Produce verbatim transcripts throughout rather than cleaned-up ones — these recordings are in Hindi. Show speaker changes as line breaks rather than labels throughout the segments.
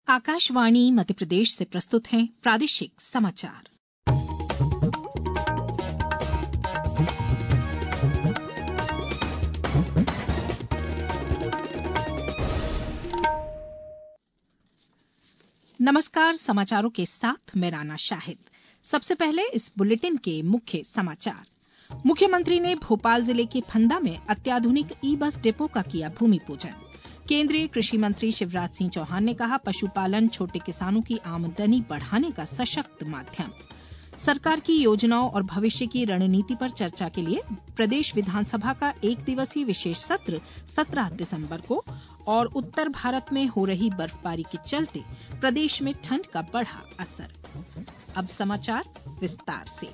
आकाशवाणी मध्य प्रदेश से प्रस्तुत हैं प्रादेशिक समाचार। नमस्कार, समाचारों के साथ मैं राना शाहिद। सबसे पहले इस बुलेटिन के मुख्य समाचार। मुख्यमंत्री ने भोपाल जिले के फंदा में अत्याधुनिक ई बस डिपो का किया भूमि पूजन। केंद्रीय कृषि मंत्री शिवराज सिंह चौहान ने कहा, पशुपालन छोटे किसानों की आमदनी बढ़ाने का सशक्त माध्यम। सरकार की योजनाओं और भविष्य की रणनीति पर चर्चा के लिए प्रदेश विधानसभा का एक दिवसीय विशेष सत्र सत्रह दिसंबर को और उत्तर भारत में हो रही बर्फबारी के चलते प्रदेश में ठंड का बढ़ा असर। अब समाचार विस्तार से।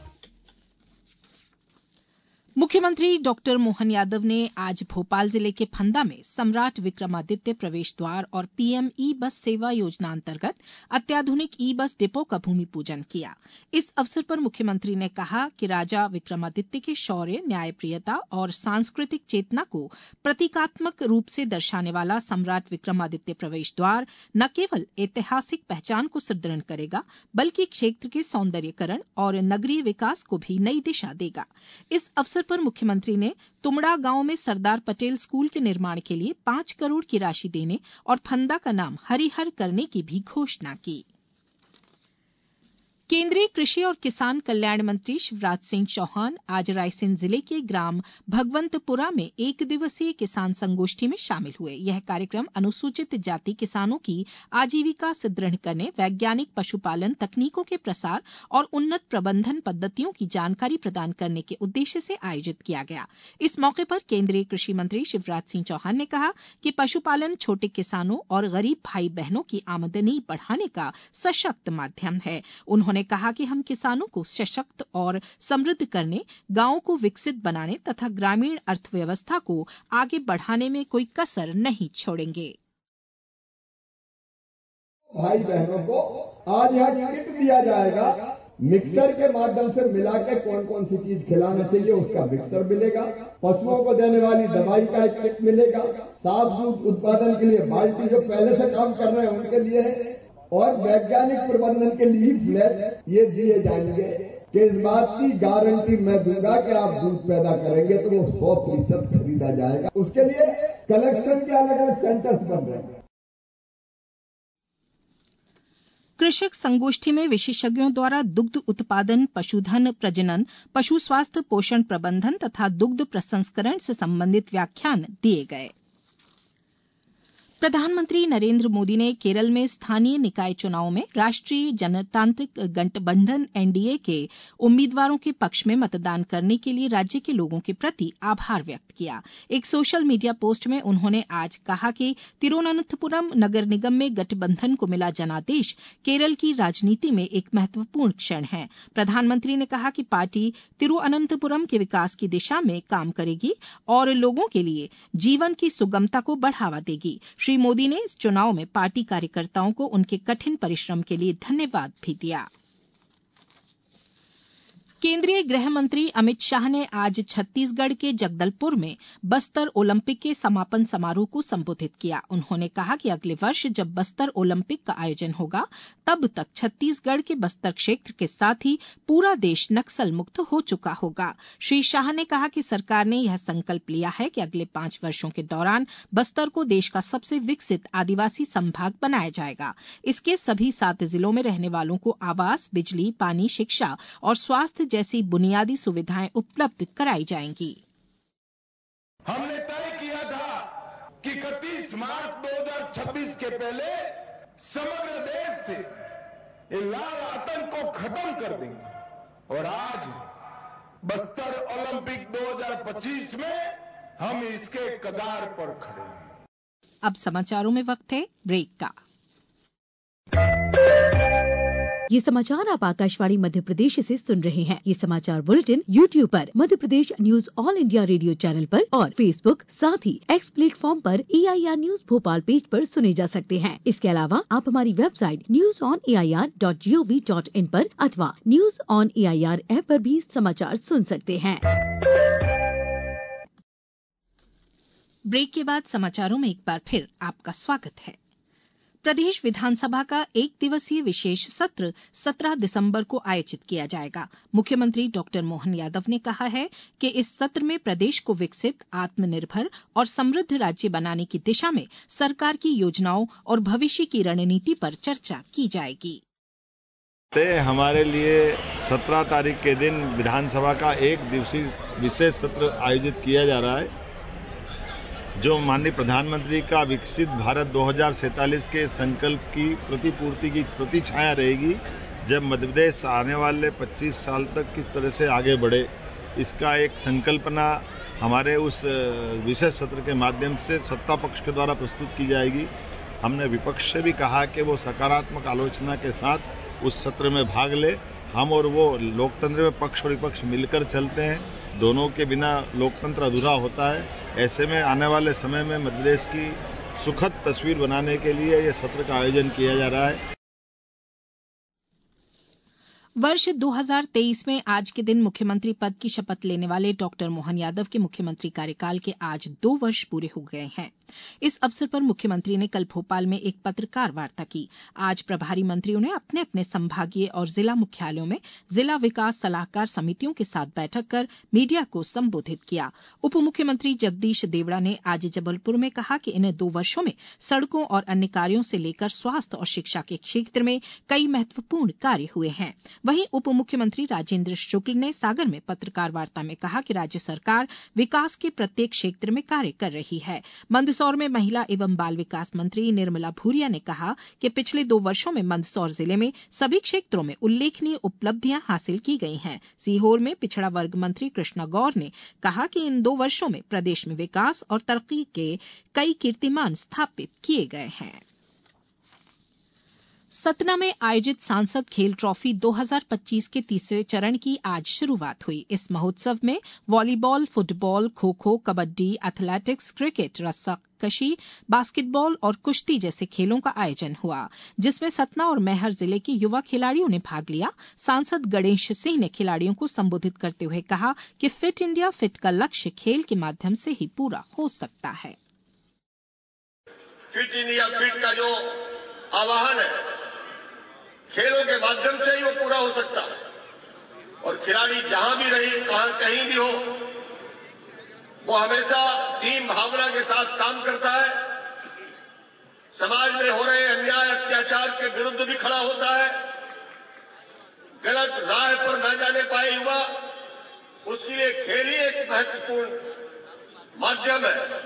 मुख्यमंत्री डॉक्टर मोहन यादव ने आज भोपाल जिले के फंदा में सम्राट विक्रमादित्य प्रवेश द्वार और पीएम ई बस सेवा योजना अंतर्गत अत्याधुनिक ई बस डिपो का भूमि पूजन किया। इस अवसर पर मुख्यमंत्री ने कहा कि राजा विक्रमादित्य के शौर्य, न्यायप्रियता और सांस्कृतिक चेतना को प्रतीकात्मक रूप से दर्शाने वाला सम्राट विक्रमादित्य प्रवेश द्वार न केवल ऐतिहासिक पहचान को सुदृढ़ करेगा, बल्कि क्षेत्र के सौंदर्यीकरण और नगरीय विकास को भी नई दिशा देगा। इस अवसर पर मुख्यमंत्री ने तुमड़ा गांव में सरदार पटेल स्कूल के निर्माण के लिए पांच करोड़ की राशि देने और फंदा का नाम हरिहर करने की भी घोषणा की। केंद्रीय कृषि और किसान कल्याण मंत्री शिवराज सिंह चौहान आज रायसेन जिले के ग्राम भगवंतपुरा में एक दिवसीय किसान संगोष्ठी में शामिल हुए। यह कार्यक्रम अनुसूचित जाति किसानों की आजीविका सुदृढ़ करने, वैज्ञानिक पशुपालन तकनीकों के प्रसार और उन्नत प्रबंधन पद्धतियों की जानकारी प्रदान करने के उद्देश्य से आयोजित किया गया। इस मौके पर केंद्रीय कृषि मंत्री शिवराज सिंह चौहान ने कहा कि पशुपालन छोटे किसानों और गरीब भाई बहनों की आमदनी बढ़ाने का सशक्त माध्यम है। उन्होंने ने कहा कि हम किसानों को सशक्त और समृद्ध करने, गांवों को विकसित बनाने तथा ग्रामीण अर्थव्यवस्था को आगे बढ़ाने में कोई कसर नहीं छोड़ेंगे।
भाई बहनों को आज यहाँ किट दिया जाएगा। मिक्सर के माध्यम से मिला के कौन कौन सी चीज खिलाना चाहिए उसका मिक्सर मिलेगा। पशुओं को देने वाली दवाई का एक किट मिलेगा। साफ दूध उत्पादन के लिए बाल्टी जो पहले से काम कर रहे हैं उनके लिए है और वैज्ञानिक प्रबंधन के लिए फ्लैट ये दिए जाएंगे कि इस बात की गारंटी मैं दूंगा कि आप दूध पैदा करेंगे तो वो सौ फीसद खरीदा जाएगा। उसके लिए कलेक्शन के अलग अलग सेंटर्स बन रहे हैं।
कृषक संगोष्ठी में विशेषज्ञों द्वारा दुग्ध उत्पादन, पशुधन प्रजनन, पशु स्वास्थ्य, पोषण प्रबंधन तथा दुग्ध प्रसंस्करण से संबंधित व्याख्यान दिए गए। प्रधानमंत्री नरेंद्र मोदी ने केरल में स्थानीय निकाय चुनाव में राष्ट्रीय जनतांत्रिक गठबंधन एनडीए के उम्मीदवारों के पक्ष में मतदान करने के लिए राज्य के लोगों के प्रति आभार व्यक्त किया। एक सोशल मीडिया पोस्ट में उन्होंने आज कहा कि तिरुवनंतपुरम नगर निगम में गठबंधन को मिला जनादेश केरल की राजनीति में एक महत्वपूर्ण क्षण है। प्रधानमंत्री ने कहा कि पार्टी तिरुवनंतपुरम के विकास की दिशा में काम करेगी और लोगों के लिए जीवन की सुगमता को बढ़ावा देगी। श्री मोदी ने इस चुनाव में पार्टी कार्यकर्ताओं को उनके कठिन परिश्रम के लिए धन्यवाद भी दिया। केंद्रीय गृह मंत्री अमित शाह ने आज छत्तीसगढ़ के जगदलपुर में बस्तर ओलंपिक के समापन समारोह को संबोधित किया। उन्होंने कहा कि अगले वर्ष जब बस्तर ओलंपिक का आयोजन होगा तब तक छत्तीसगढ़ के बस्तर क्षेत्र के साथ ही पूरा देश नक्सल मुक्त हो चुका होगा। श्री शाह ने कहा कि सरकार ने यह संकल्प लिया है कि अगले पांच वर्षों के दौरान बस्तर को देश का सबसे विकसित आदिवासी संभाग बनाया जाएगा। इसके सभी सात जिलों में रहने वालों को आवास, बिजली, पानी, शिक्षा और स्वास्थ्य जैसी बुनियादी सुविधाएं उपलब्ध कराई जाएंगी।
हमने तय किया था कि इकतीस मार्च दो हज़ार छब्बीस के पहले समग्र देश से लाल आतंक को खत्म कर देंगे और आज बस्तर ओलंपिक दो हज़ार पच्चीस में हम इसके कगार पर खड़े हैं।
अब समाचारों में वक्त है ब्रेक का।
ये समाचार आप आकाशवाणी मध्य प्रदेश से सुन रहे हैं। ये समाचार बुलेटिन यूट्यूब पर Madhya Pradesh news All India Radio channel पर और फेसबुक साथ ही एक्स प्लेटफॉर्म पर A I R news Bhopal page पर सुने जा सकते हैं। इसके अलावा आप हमारी website news on A I R dot G O V dot in पर अथवा news on A I R app पर भी समाचार सुन सकते हैं।
ब्रेक के बाद समाचारों में एक बार फिर आपका स्वागत है। प्रदेश विधानसभा का एक दिवसीय विशेष सत्र सत्रह दिसंबर को आयोजित किया जाएगा। मुख्यमंत्री डॉक्टर मोहन यादव ने कहा है कि इस सत्र में प्रदेश को विकसित, आत्मनिर्भर और समृद्ध राज्य बनाने की दिशा में सरकार की योजनाओं और भविष्य की रणनीति पर चर्चा की जाएगी।
हमारे लिए सत्रह तारीख के दिन विधानसभा का एक दिवसीय विशेष सत्र आयोजित किया जा रहा है, जो माननीय प्रधानमंत्री का विकसित भारत दो हज़ार सैंतालीस के संकल्प की प्रतिपूर्ति की प्रतिछाया रहेगी। जब मध्य प्रदेश आने वाले पच्चीस साल तक किस तरह से आगे बढ़े, इसका एक संकल्पना हमारे उस विशेष सत्र के माध्यम से सत्ता पक्ष के द्वारा प्रस्तुत की जाएगी। हमने विपक्ष से भी कहा कि वो सकारात्मक आलोचना के साथ उस सत्र में भाग ले। हम और वो लोकतंत्र में पक्ष और विपक्ष मिलकर चलते हैं, दोनों के बिना लोकतंत्र अधूरा होता है। ऐसे में आने वाले समय में मध्य प्रदेश की सुखद तस्वीर बनाने के लिए ये सत्र का आयोजन किया जा रहा है।
वर्ष दो हज़ार तेईस में आज के दिन मुख्यमंत्री पद की शपथ लेने वाले डॉक्टर मोहन यादव के मुख्यमंत्री कार्यकाल के आज दो वर्ष पूरे हो गए हैं। इस अवसर पर मुख्यमंत्री ने कल भोपाल में एक पत्रकार वार्ता की। आज प्रभारी मंत्रियों ने अपने अपने संभागीय और जिला मुख्यालयों में जिला विकास सलाहकार समितियों के साथ बैठक कर मीडिया को संबोधित किया। उप मुख्यमंत्री जगदीश देवड़ा ने आज जबलपुर में कहा कि इन दो वर्षों में सड़कों और अन्य कार्यों से लेकर स्वास्थ्य और शिक्षा के क्षेत्र में कई महत्वपूर्ण कार्य हुए हैं। वहीं उप मुख्यमंत्री राजेंद्र शुक्ल ने सागर में पत्रकार वार्ता में कहा कि राज्य सरकार विकास के प्रत्येक क्षेत्र में कार्य कर रही है। मंदसौर में महिला एवं बाल विकास मंत्री निर्मला भूरिया ने कहा कि पिछले दो वर्षों में मंदसौर जिले में सभी क्षेत्रों में उल्लेखनीय उपलब्धियां हासिल की गई हैं। सीहोर में पिछड़ा वर्ग मंत्री कृष्णा गौर ने कहा कि इन दो वर्षों में प्रदेश में विकास और तरक्की के कई कीर्तिमान स्थापित किए गए हैं। सतना में आयोजित सांसद खेल ट्रॉफी दो हज़ार पच्चीस के तीसरे चरण की आज शुरूआत हुई। इस महोत्सव में volleyball, football, kho kho, kabaddi, athletics, cricket, रस्साकशी, बास्केटबॉल और कुश्ती जैसे खेलों का आयोजन हुआ, जिसमें सतना और मैहर जिले के युवा खिलाड़ियों ने भाग लिया। सांसद गणेश सिंह ने खिलाड़ियों को संबोधित करते हुए कहा कि फिट इंडिया फिट का लक्ष्य खेल के माध्यम से ही पूरा हो सकता है।
फिट इंडिया फिट का जो आह्वान है, खेलों के माध्यम से ही वो पूरा हो सकता है। और खिलाड़ी जहां भी रही, कहां कहीं भी हो, वो हमेशा टीम भावना के साथ काम करता है। समाज में हो रहे अन्याय अत्याचार के विरुद्ध भी खड़ा होता है। गलत राह पर न जाने पाए युवा, उसके लिए खेल ही एक महत्वपूर्ण माध्यम है।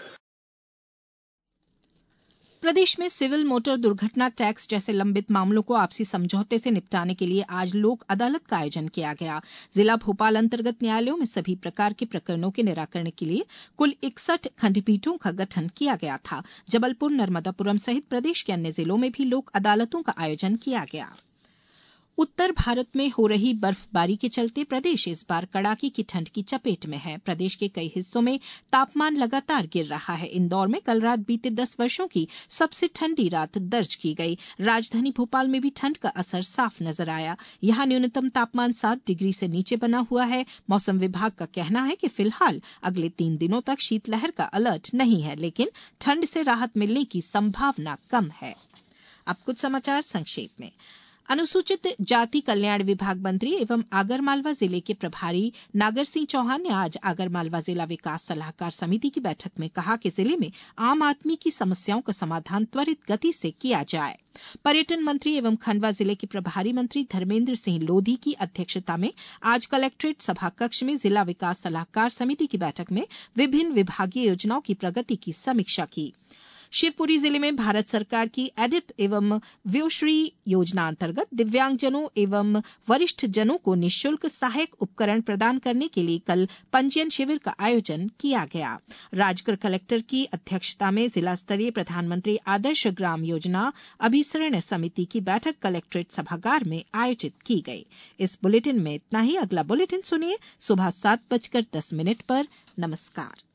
प्रदेश में सिविल मोटर दुर्घटना टैक्स जैसे लंबित मामलों को आपसी समझौते से निपटाने के लिए आज लोक अदालत का आयोजन किया गया। जिला भोपाल अंतर्गत न्यायालयों में सभी प्रकार के प्रकरणों के निराकरण के लिए कुल इकसठ खंडपीठों का गठन किया गया था। जबलपुर, नर्मदापुरम सहित प्रदेश के अन्य जिलों में भी लोक अदालतों का आयोजन किया गया। उत्तर भारत में हो रही बर्फबारी के चलते प्रदेश इस बार कड़ाके की ठंड की चपेट में है। प्रदेश के कई हिस्सों में तापमान लगातार गिर रहा है। इंदौर में कल रात बीते दस वर्षों की सबसे ठंडी रात दर्ज की गई। राजधानी भोपाल में भी ठंड का असर साफ नजर आया। यहां न्यूनतम तापमान सात डिग्री से नीचे बना हुआ है। मौसम विभाग का कहना है कि फिलहाल अगले तीन दिनों तक शीतलहर का अलर्ट नहीं है, लेकिन ठंड से राहत मिलने की संभावना कम है। अब कुछ समाचार संक्षेप में। अनुसूचित जाति कल्याण विभाग मंत्री एवं आगरमालवा जिले के प्रभारी नागर सिंह चौहान ने आज आगरमालवा जिला विकास सलाहकार समिति की बैठक में कहा कि जिले में आम आदमी की समस्याओं का समाधान त्वरित गति से किया जाए। पर्यटन मंत्री एवं खंडवा जिले के प्रभारी मंत्री धर्मेंद्र सिंह लोधी की अध्यक्षता में आज कलेक्ट्रेट सभा कक्ष में जिला विकास सलाहकार समिति की बैठक में विभिन्न विभागीय योजनाओं की प्रगति की समीक्षा की। शिवपुरी जिले में भारत सरकार की एडिप एवं व्योश्री योजना अंतर्गत दिव्यांगजनों एवं वरिष्ठ जनों को निःशुल्क सहायक उपकरण प्रदान करने के लिए कल पंजीयन शिविर का आयोजन किया गया। राजगढ़ कलेक्टर की अध्यक्षता में जिला स्तरीय प्रधानमंत्री आदर्श ग्राम योजना अभिसरण समिति की बैठक कलेक्ट्रेट सभागार में आयोजित की गई। इस बुलेटिन में इतना ही। अगला बुलेटिन सुनिए सुबह सात बजकर दस मिनट पर। नमस्कार।